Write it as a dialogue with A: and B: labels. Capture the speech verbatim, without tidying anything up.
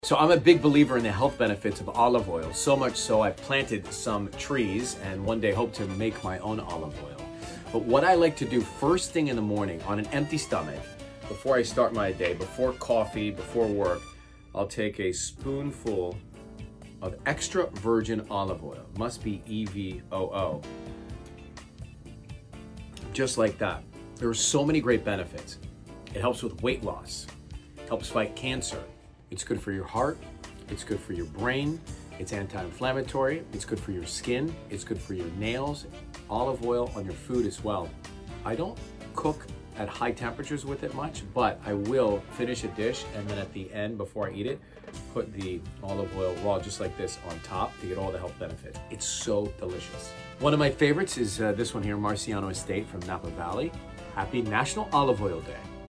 A: So I'm a big believer in the health benefits of olive oil, so much so I planted some trees and one day hope to make my own olive oil. But what I like to do first thing in the morning on an empty stomach, before I start my day, before coffee, before work, I'll take a spoonful of extra virgin olive oil. Must be E V O O. Just like that. There are so many great benefits. It helps with weight loss, helps fight cancer. It's good for your heart, it's good for your brain, it's anti-inflammatory, it's good for your skin, it's good for your nails, olive oil on your food as well. I don't cook at high temperatures with it much, but I will finish a dish and then at the end, before I eat it, put the olive oil raw just like this on top to get all the health benefits. It's so delicious. One of my favorites is uh, this one here, Marciano Estate from Napa Valley. Happy National Olive Oil Day.